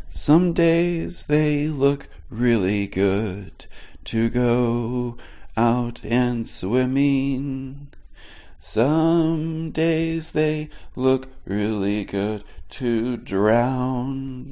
Some days they look really good to go out and swimming. Some days they look really good to drown.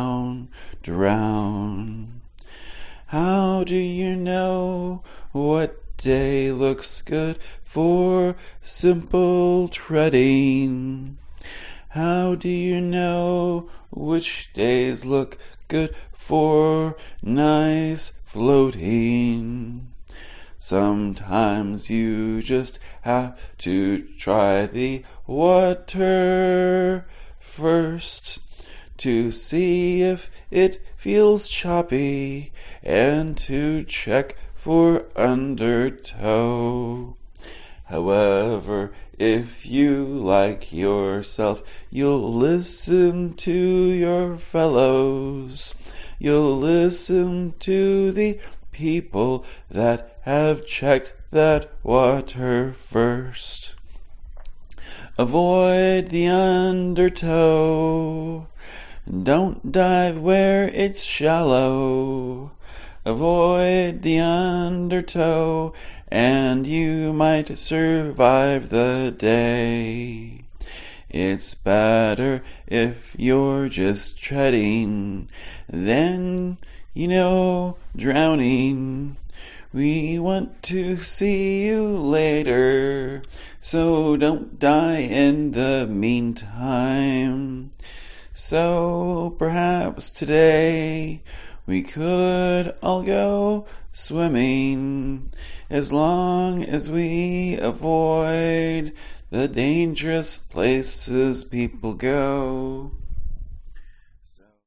How do you know what day looks good for simple treading? How do you know which days look good for nice floating? Sometimes you just have to try the water first to see if it feels choppy and to check for undertow. However, if you like yourself, you'll listen to your fellows. You'll listen to the people that have checked that water first. Avoid the undertow. Don't dive where it's shallow. Avoid the undertow, and you might survive the day. It's better if you're just treading than, drowning. We want to see you later, so don't die in the meantime. So perhaps today we could all go swimming, as long as we avoid the dangerous places people go.